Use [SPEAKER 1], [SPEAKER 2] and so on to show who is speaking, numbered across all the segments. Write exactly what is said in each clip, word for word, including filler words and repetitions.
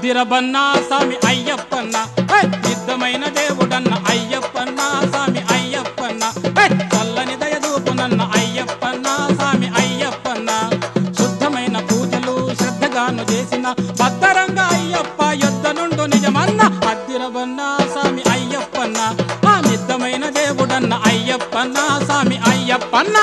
[SPEAKER 1] అద్దిరబన్నా స్వామి అయ్యప్పన్న సిద్ధమైన దేవుడన్న అయ్యప్పన్న స్వామి అయ్యప్పన్న చల్లని దయదూపునన్న అయ్యప్పన్న స్వామి అయ్యప్పన్న శుద్ధమైన పూజలు శ్రద్ధగాను చేసిన భద్రంగా అయ్యప్ప యుద్ధ నుండు నిజమన్న అద్దిరబన్నా స్వామి అయ్యప్పన్న ఆ నిద్దమైన దేవుడన్న అయ్యప్పన్న స్వామి అయ్యప్పన్న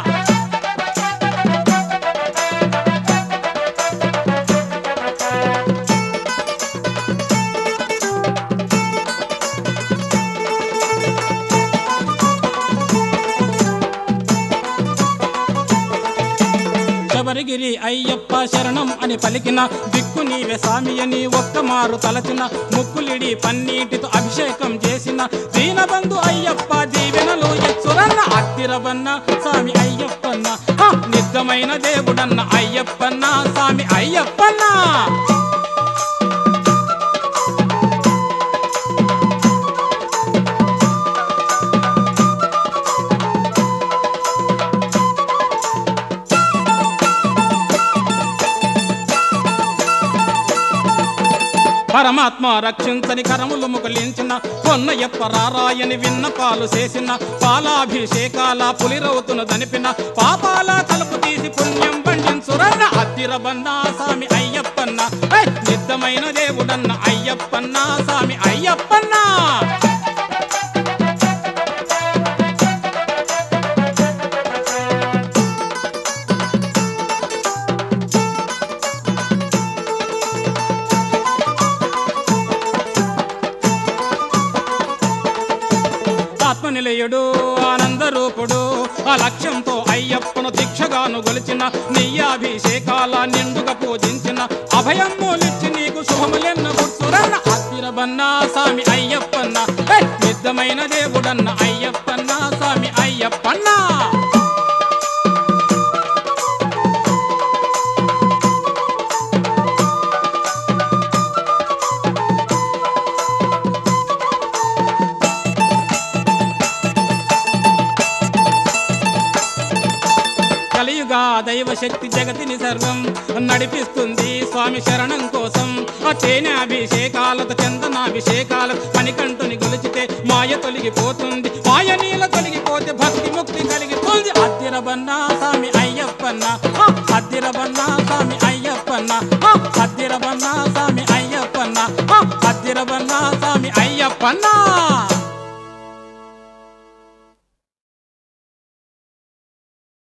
[SPEAKER 1] శబరిగిరి అయ్యప్ప శరణం అని పలికిన దిక్కు నీవే స్వామి అని ఒక్కమారు తలచిన ముక్కులిడి పన్నీటితో అభిషేకం చేసిన దీనబంధు అయ్యప్ప దీవెనలు ఎచ్చురన్న అద్దిరబన్న స్వామి అయ్యప్పన్న నిజమైన దేవుడన్న అయ్యప్పన్న స్వామి అయ్యప్పన్న పరమాత్మ రక్షించని కరములు ముకులించిన కొన్నయ్యప్ప రారాయని విన్నపాలు చేసిన పాలాభిషేకాల పులిరవుతును దనిపిన పాపాల తలుపు తీసి పుణ్యం పండించురన్న అద్దిరబన్న స్వామి అయ్యప్పన్న నిద్దమైన దేవుడన్న అయ్యప్పన్న స్వామి అయ్యప్పన్న ఆత్మనిలయుడు ఆనందరూపుడు ఆ లక్ష్యంతో అయ్యప్పను దీక్షగాను గొలిచిన నెయ్యాభిషేకాల నిండుగా పూజించిన అభయమ్మూలిచ్చి నీకు శుభములెన్న గుర్తురన్న అద్దిరబన్న స్వామి అయ్యప్పన్న నిజమైన దేవుడన్న అయ్యప్పన్న స్వామి అయ్యప్పన్న కలియుగా దైవశక్తి జగతిని సర్వం నడిపిస్తుంది స్వామి శరణం కోసం ఆ తేనె అభిషేకాలతో చందనాభిషేకాలు మణికంఠుని గొలిచితే మాయ తొలగిపోతుంది మాయ నీల తొలగిపోతే భక్తి ముక్తి కలిగిపోతుంది అద్దిరబన్న స్వామి అయ్యప్పన్న అద్దిరబన్న స్వామి అయ్యప్పన్న అద్దిరబన్న స్వామి అయ్యప్పన్న అద్దిరబన్న స్వామి అయ్యప్పన్న